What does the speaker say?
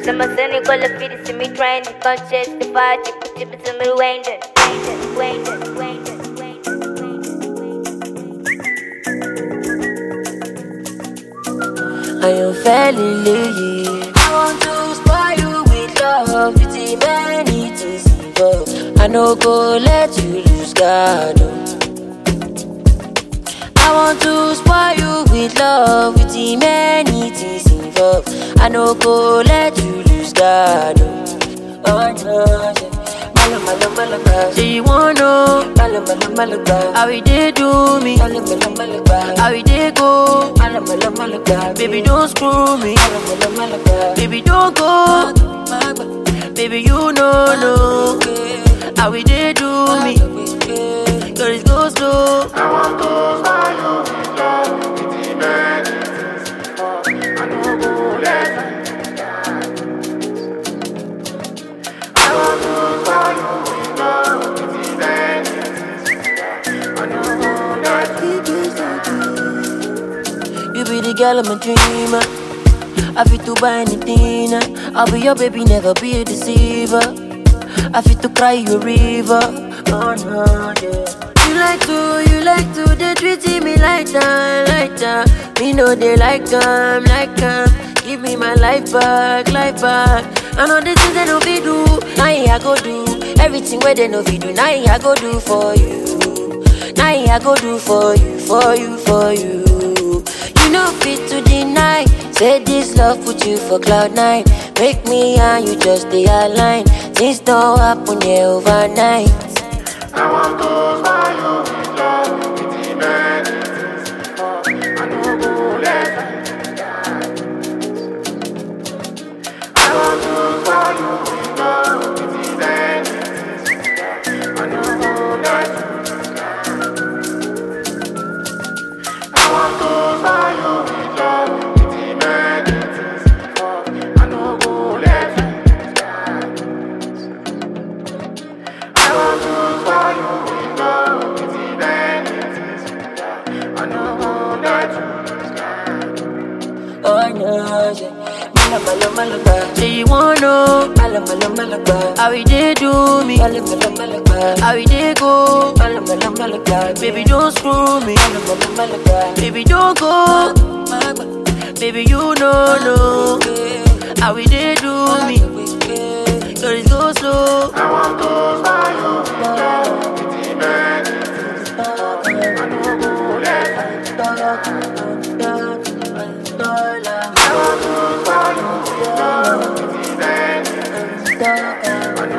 Some of the Nicola feed to me trying to conscious the fire chip to me Wayne. I am feeling late. I want to spoil you with love, with the many things involved. I no go let you lose God. I want to spoil you with love, with the many things involved. I no go let you lose God. Oh no, yeah. Say you wanna know how we did do me, how we did go. Baby, don't screw me. Baby, don't go. Baby, you know how we did do me. Girl, it goes slow. I want to buy you with love, with the many things before. I know go let I want to buy you with love, with the many things. I know go let You be the girl of my dreamer. I fit to buy anything. I'll be your baby, never be a deceiver. I fit to cry you a river. Oh no, yeah. You like to, they treat me like that. Me know they like them. Give me my life back. I know the things they know we do. Now I go do everything where they know we do. Now I go do for you. Now I go do for you. You know fit to deny. Say this love put you for cloud nine. Make me and you just stay aligned. Things don't happen here overnight. I want to buy you with love, with the many things before. I know go let I want to buy you with love, with the many things. I know go let I want to buy you with love, with the many things before. I know go let I want to buy you with love, with the many things. I know go let Oh no, yeah. Malaga. Say you wanna know how we did do me, how we did go. Baby, don't screw me. Baby, don't go. Baby, you know how we did do me. Girl, it goes slow. I want to buy you with love, with the many things. I know go let I want to buy you with love, with the many things. I know